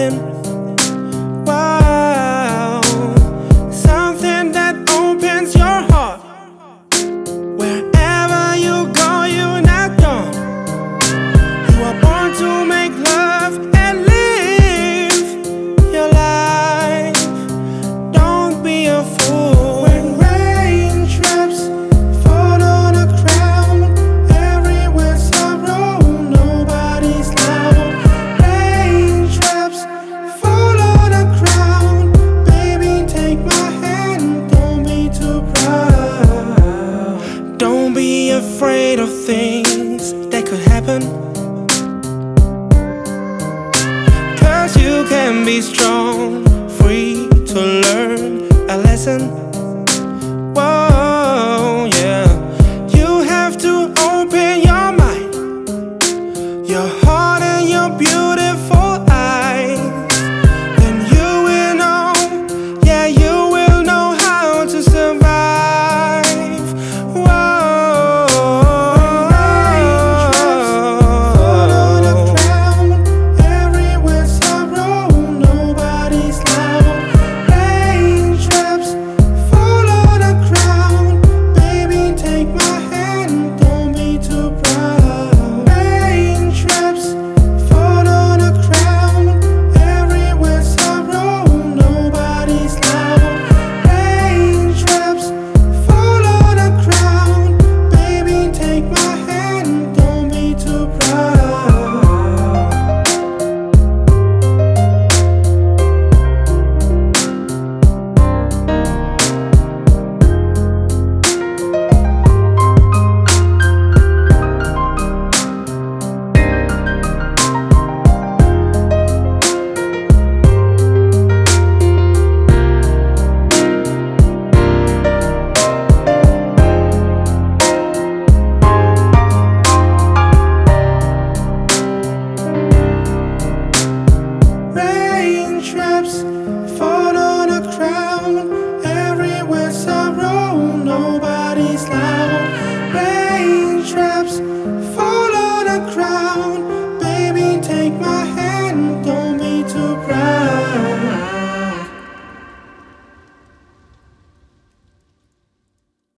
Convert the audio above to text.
something. Wow, something that opens your heart. Wherever you go, you're not gone. You are born to make love and live your life. Don't be a fool. When raindrops fall on the ground, everywhere sorrow, nobody's loud. Raindrops fall on the ground, baby, take my hand, don't be too proud. Don't be afraid of things that could happen, 'cause you can be strong, free to learn a lesson.